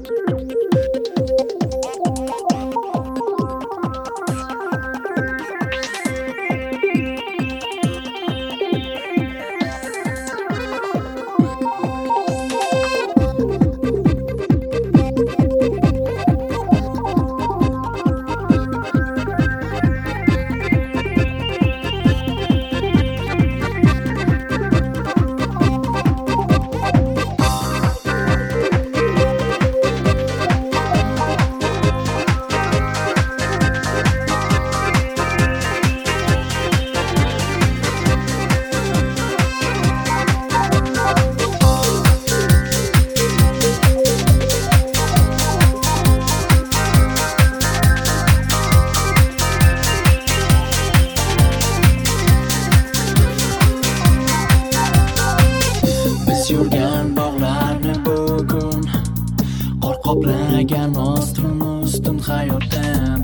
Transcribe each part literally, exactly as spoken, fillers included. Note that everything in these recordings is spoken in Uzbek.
Yurgan bog'larni bugun qor qoplagan ostin-ustun hayotim,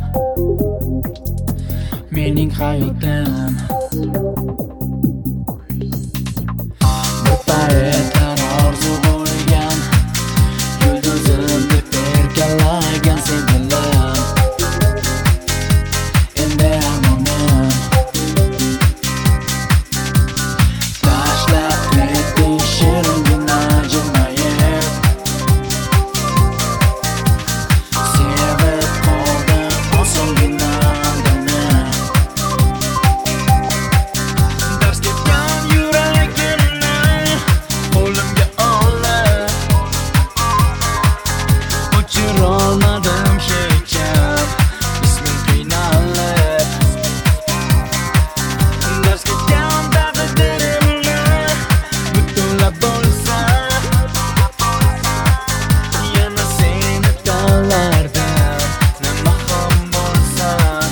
mening hayotim. Bu paytlar orzu bo'lgan yulduzim deb erkalagan sevgilim, endi armonim tashlab ketding shiringina jilmayib. Sevib qoldim osongina aldamni. Dars ketgan yuragimni qo'limga olib o'chirolmadim hecham ismim qiynalib. Dars ketgan taqdirimni butunlab bo'lsa yana seni tanlardim, nima ham bo'lsa.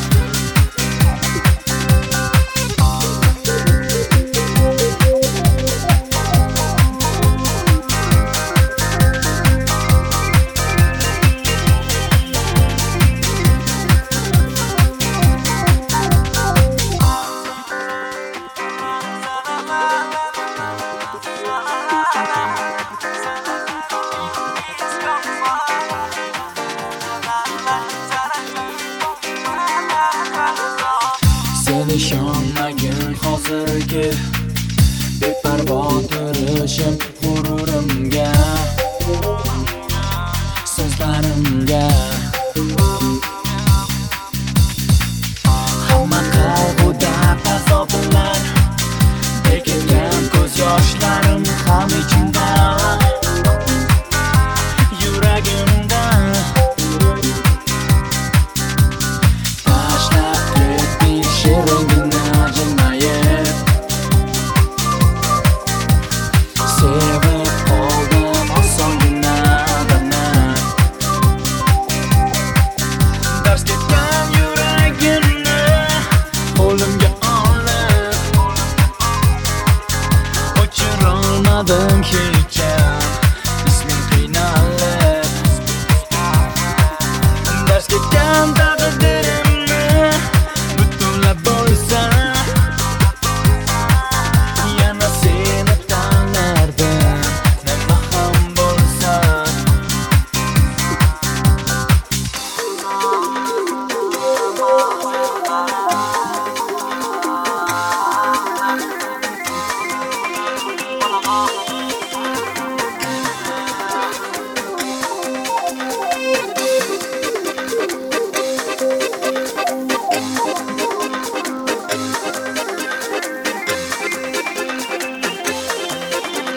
Sen ishonmagin hozirgi beparvo turishim g'ururimga, so'zlarimga. Hamma qayg'uda azoblar, bekitgan ko'z yoshlarim ham ichimda, yuragimda. Tashlab ketding shiringina jilmayib. Sevib qoldim osongina aldamni. Dars ketgan yuragimni qo'limga olib o'chirolmadim hecham ismim qiynalib. Dars ketgan taqdirimni butunlab bo'lsa yana seni tanlardim, nima ham bo'lsa.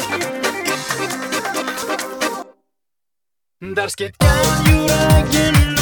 Dars ketgan yuragimni